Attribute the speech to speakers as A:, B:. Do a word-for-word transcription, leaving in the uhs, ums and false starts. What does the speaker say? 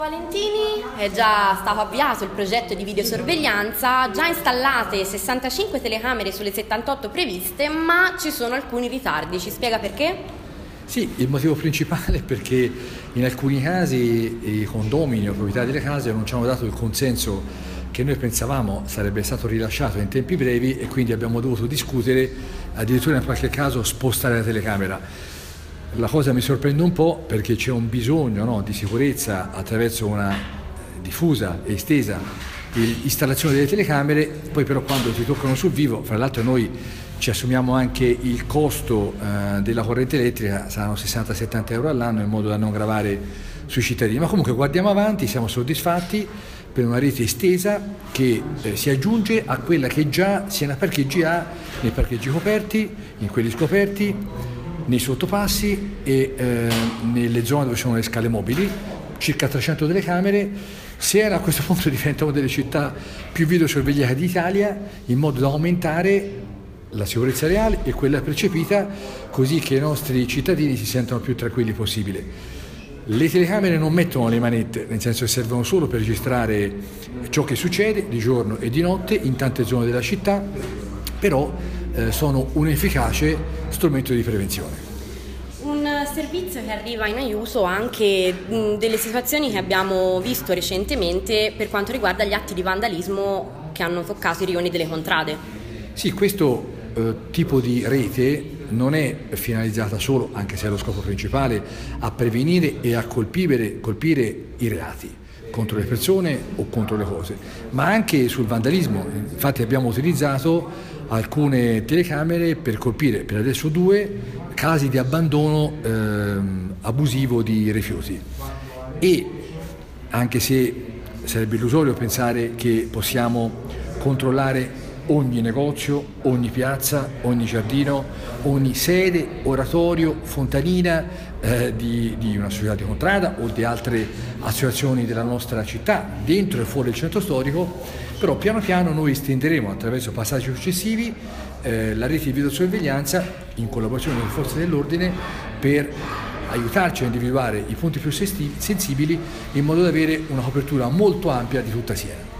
A: Valentini è già stato avviato il progetto di videosorveglianza, già installate sessantacinque telecamere sulle settantotto previste, ma ci sono alcuni ritardi. Ci spiega perché?
B: Sì, il motivo principale è perché in alcuni casi i condomini o proprietari delle case non ci hanno dato il consenso che noi pensavamo sarebbe stato rilasciato in tempi brevi e quindi abbiamo dovuto discutere, addirittura in qualche caso spostare la telecamera. La cosa mi sorprende un po' perché c'è un bisogno, no, di sicurezza attraverso una diffusa e estesa installazione delle telecamere, poi però quando ti toccano sul vivo, fra l'altro noi ci assumiamo anche il costo eh, della corrente elettrica, saranno sessanta settanta euro all'anno in modo da non gravare sui cittadini, ma comunque guardiamo avanti, siamo soddisfatti per una rete estesa che eh, si aggiunge a quella che già sia nei parcheggi A, nei parcheggi coperti, in quelli scoperti, nei sottopassi e eh, nelle zone dove ci sono le scale mobili, circa trecento telecamere. Siena a questo punto diventa una delle città più videosorvegliate d'Italia, in modo da aumentare la sicurezza reale e quella percepita, così che i nostri cittadini si sentano più tranquilli possibile. Le telecamere non mettono le manette, nel senso che servono solo per registrare ciò che succede di giorno e di notte in tante zone della città, però eh, sono un efficace strumento di prevenzione.
A: Un servizio che arriva in aiuto anche mh, delle situazioni che abbiamo visto recentemente per quanto riguarda gli atti di vandalismo che hanno toccato i rioni delle contrade.
B: Sì, questo eh, tipo di rete non è finalizzata solo, anche se è lo scopo principale, a prevenire e a colpire, colpire i reati contro le persone o contro le cose, ma anche sul vandalismo. Infatti abbiamo utilizzato alcune telecamere per colpire, per adesso due, casi di abbandono ehm, abusivo di rifiuti. E anche se sarebbe illusorio pensare che possiamo controllare ogni negozio, ogni piazza, ogni giardino, ogni sede, oratorio, fontanina eh, di, di una società di contrada o di altre associazioni della nostra città, dentro e fuori il centro storico, però piano piano noi estenderemo attraverso passaggi successivi eh, la rete di videosorveglianza in collaborazione con le forze dell'ordine per aiutarci a individuare i punti più sensibili in modo da avere una copertura molto ampia di tutta Siena.